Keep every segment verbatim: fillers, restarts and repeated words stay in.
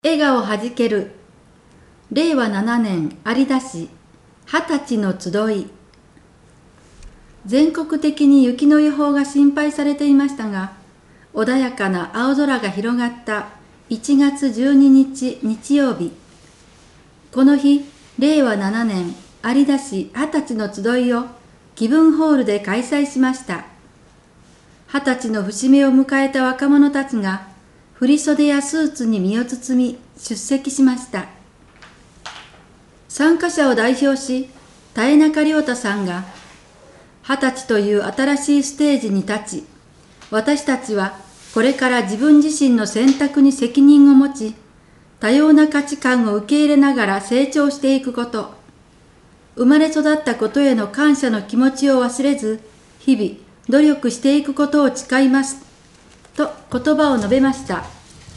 笑顔はじける。れいわななねん有田市二十歳の集い。全国的に雪の予報が心配されていましたが、穏やかな青空が広がったいちがつじゅうににち日曜日。この日、れいわななねん有田市二十歳の集いを気分ホールで開催しました。二十歳の節目を迎えた若者たちが、振袖やスーツに身を包み出席しました。参加者を代表し、田江中良太さんが、二十歳という新しいステージに立ち、私たちはこれから自分自身の選択に責任を持ち、多様な価値観を受け入れながら成長していくこと、生まれ育ったことへの感謝の気持ちを忘れず、日々努力していくことを誓います、と言葉を述べました。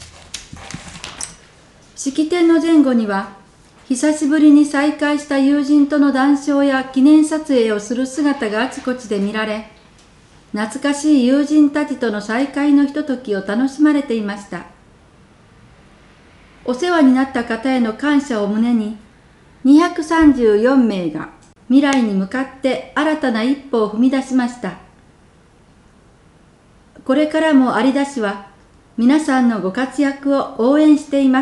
式典の前後には、久しぶりに再会した友人との談笑や記念撮影をする姿があちこちで見られ、懐かしい友人たちとの再会のひとときを楽しまれていました。お世話になった方への感謝を胸に、にひゃくさんじゅうよんめいが未来に向かって新たな一歩を踏み出しました。これからも有田市は皆さんのご活躍を応援しています。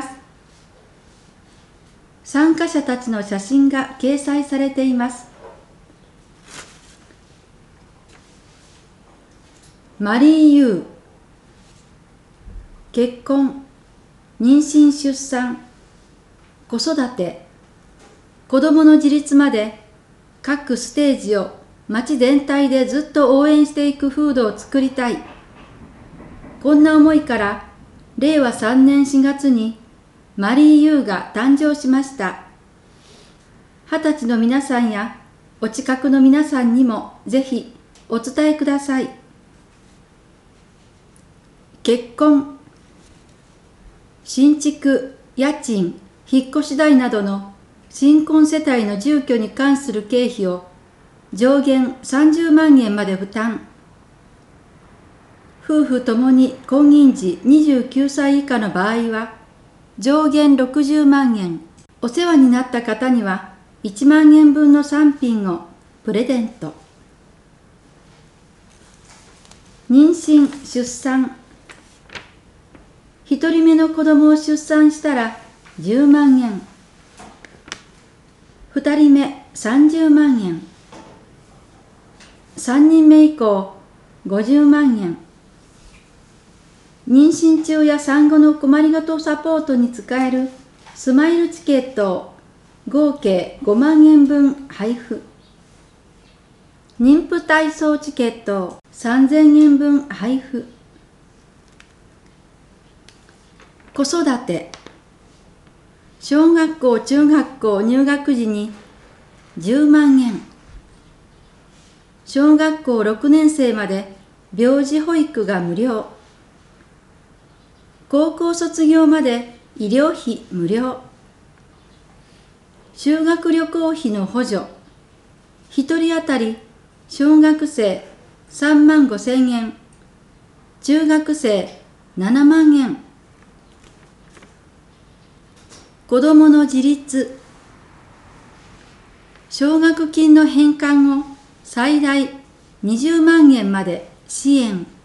参加者たちの写真が掲載されています。マリー・ユー。結婚、妊娠・出産、子育て、子どもの自立まで各ステージを町全体でずっと応援していく風土を作りたい。こんな思いかられいわさんねんしがつにマリー・ユーが誕生しました。二十歳の皆さんやお近くの皆さんにもぜひお伝えください。結婚、新築、家賃、引っ越し代などの新婚世帯の住居に関する経費を上限さんじゅうまんえんまで負担。夫婦ともに婚姻時にじゅうきゅうさい以下の場合は上限ろくじゅうまんえん。お世話になった方にはいちまんえんぶんの産品をプレゼント。妊娠・出産。一人目の子供を出産したらじゅうまんえん。二人目さんじゅうまんえん。三人目以降ごじゅうまんえん。妊娠中や産後の困りごとサポートに使えるスマイルチケットを合計ごまんえんぶん配布。妊婦体操チケットをさんぜんえんぶん配布。子育て。小学校・中学校入学時にじゅうまんえん。小学校ろくねんせいまで病児保育が無料。高校卒業まで医療費無料。修学旅行費の補助。一人当たり小学生さんまんごせんえん。中学生ななまんえん。子どもの自立。奨学金の返還を最大にじゅうまんえんまで支援。